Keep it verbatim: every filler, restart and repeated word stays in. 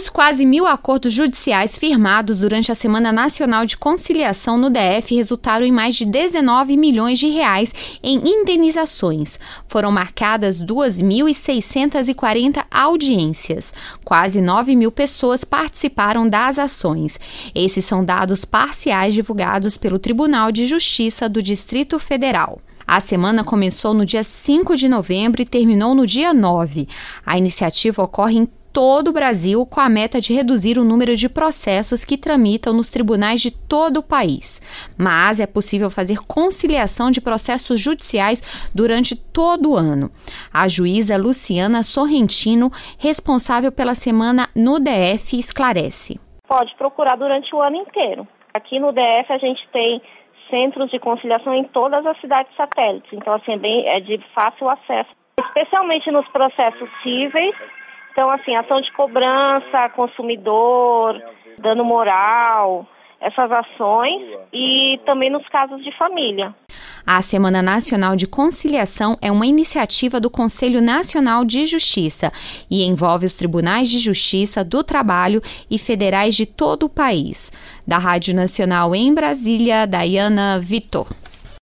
Os quase mil acordos judiciais firmados durante a Semana Nacional de Conciliação no D F resultaram em mais de dezenove milhões de reais em indenizações. Foram marcadas duas mil seiscentas e quarenta audiências. Quase nove mil pessoas participaram das ações. Esses são dados parciais divulgados pelo Tribunal de Justiça do Distrito Federal. A semana começou no dia cinco de novembro e terminou no dia nove. A iniciativa ocorre em todo o Brasil com a meta de reduzir o número de processos que tramitam nos tribunais de todo o país. Mas é possível fazer conciliação de processos judiciais durante todo o ano. A juíza Luciana Sorrentino, responsável pela semana no D F, esclarece. Pode procurar durante o ano inteiro. Aqui no D F a gente tem centros de conciliação em todas as cidades satélites, então assim, é, bem, é de fácil acesso, especialmente nos processos cíveis. Então, assim, ação de cobrança, consumidor, dano moral, essas ações, e também nos casos de família. A Semana Nacional de Conciliação é uma iniciativa do Conselho Nacional de Justiça e envolve os tribunais de justiça do trabalho e federais de todo o país. Da Rádio Nacional em Brasília, Daiana Vitor.